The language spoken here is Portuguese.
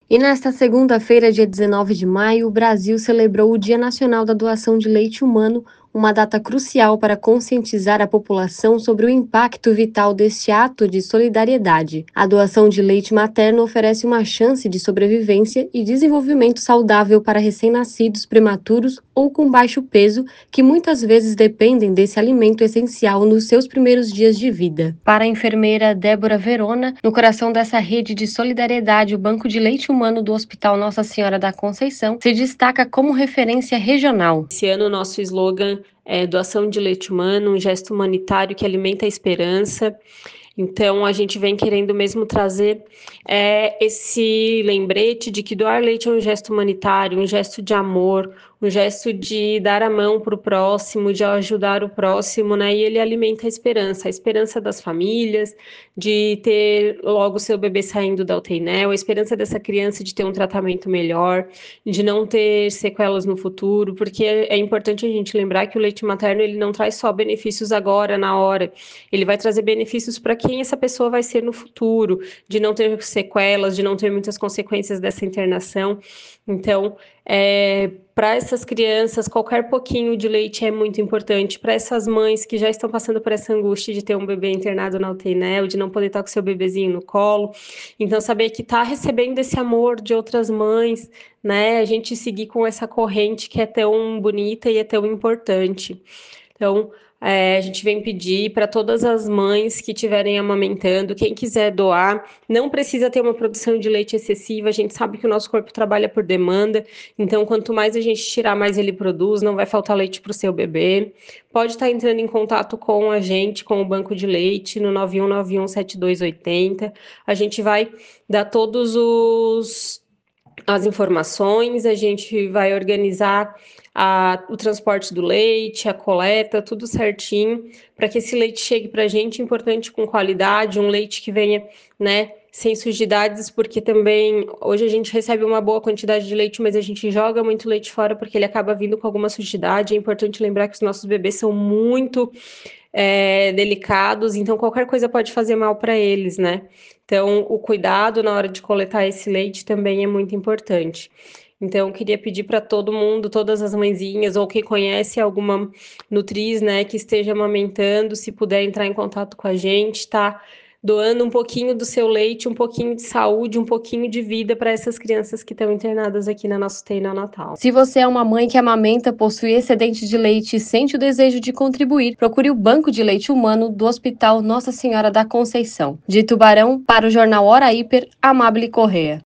E nesta segunda-feira, dia 19 de maio, o Brasil celebrou o Dia Nacional da Doação de Leite Humano, uma data crucial para conscientizar a população sobre o impacto vital deste ato de solidariedade. A doação de leite materno oferece uma chance de sobrevivência e desenvolvimento saudável para recém-nascidos prematuros ou com baixo peso, que muitas vezes dependem desse alimento essencial nos seus primeiros dias de vida. Para a enfermeira Débora Verona, no coração dessa rede de solidariedade, o Banco de Leite Humano do Hospital Nossa Senhora da Conceição se destaca como referência regional. Esse ano, o nosso slogan é doação de leite humano, um gesto humanitário que alimenta a esperança. Então, a gente vem querendo mesmo trazer esse lembrete de que doar leite é um gesto humanitário, um gesto de amor, um gesto de dar a mão para o próximo, de ajudar o próximo, né? E ele alimenta a esperança das famílias, de ter logo seu bebê saindo da UTI, a esperança dessa criança de ter um tratamento melhor, de não ter sequelas no futuro, porque é importante a gente lembrar que o leite materno ele não traz só benefícios agora, na hora, ele vai trazer benefícios para quem essa pessoa vai ser no futuro, de não ter sequelas, de não ter muitas consequências dessa internação. Então, para essas crianças, qualquer pouquinho de leite é muito importante. Para essas mães que já estão passando por essa angústia de ter um bebê internado na UTI, ou de não poder estar com seu bebezinho no colo. Então, saber que está recebendo esse amor de outras mães, né? A gente seguir com essa corrente que é tão bonita e é tão importante. Então, a gente vem pedir para todas as mães que estiverem amamentando, quem quiser doar, não precisa ter uma produção de leite excessiva, a gente sabe que o nosso corpo trabalha por demanda, então quanto mais a gente tirar, mais ele produz, não vai faltar leite para o seu bebê. Pode estar entrando em contato com a gente, com o Banco de Leite, no 91917280. A gente vai dar as informações, a gente vai organizar o transporte do leite, a coleta, tudo certinho, para que esse leite chegue para a gente, importante, com qualidade, um leite que venha, né, sem sujidades, porque também hoje a gente recebe uma boa quantidade de leite, mas a gente joga muito leite fora porque ele acaba vindo com alguma sujidade. É importante lembrar que os nossos bebês são muito delicados, então qualquer coisa pode fazer mal para eles, né? Então, o cuidado na hora de coletar esse leite também é muito importante. Então, eu queria pedir para todo mundo, todas as mãezinhas, ou quem conhece alguma nutriz, né, que esteja amamentando, se puder entrar em contato com a gente, tá? Doando um pouquinho do seu leite, um pouquinho de saúde, um pouquinho de vida para essas crianças que estão internadas aqui na nossa UTI neonatal. Se você é uma mãe que amamenta, possui excedente de leite e sente o desejo de contribuir, procure o Banco de Leite Humano do Hospital Nossa Senhora da Conceição. De Tubarão, para o jornal Hora Hiper, Amábile Correa.